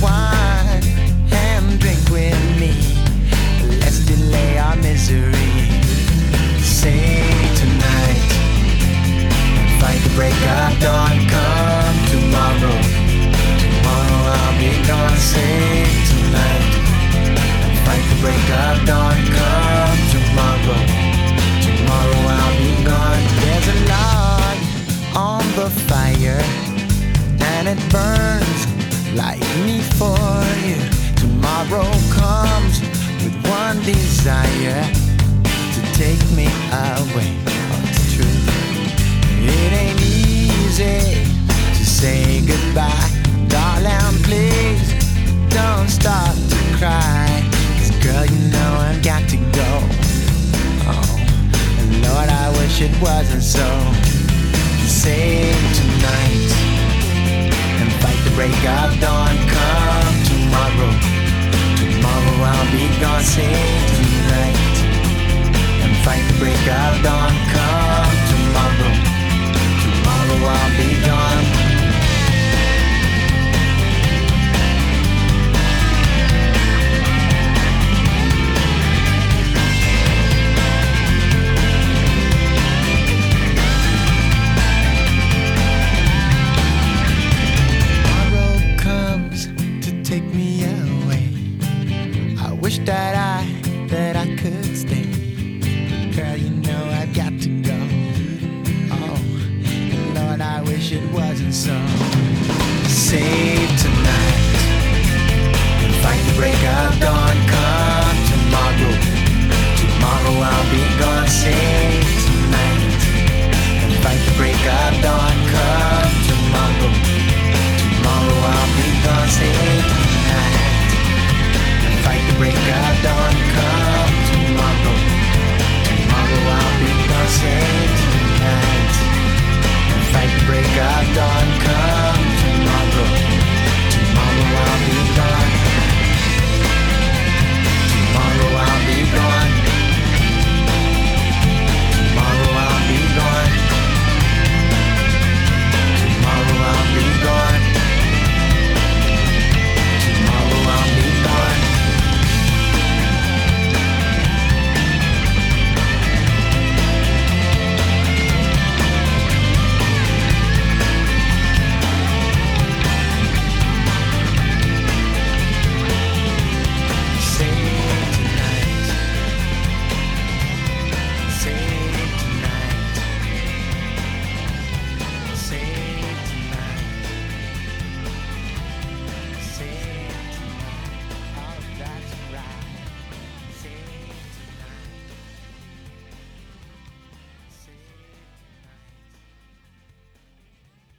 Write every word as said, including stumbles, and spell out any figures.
wine and drink with me. Let's delay our misery. Say tonight, fight the break of dawn. Come tomorrow, tomorrow I'll be gone. Say tonight, fight the break of dawn. Come tomorrow, tomorrow I'll be gone. There's a log on the fire and it burns like me for you. Tomorrow comes with one desire, to take me away. Oh, it's true. It ain't easy to say goodbye. Darling, please don't start to cry. 'Cause girl, you know I've got to go. Oh, and Lord, I wish it wasn't so. Save tonight and fight the break of dawn. Come tomorrow, tomorrow I'll be gone. Save tonight and fight the break of dawn. Come tomorrow, tomorrow I'll be gone. Take me away. I wish that I, that I could stay. Girl, you know I've got to go. Oh, Lord, I wish it wasn't so. Say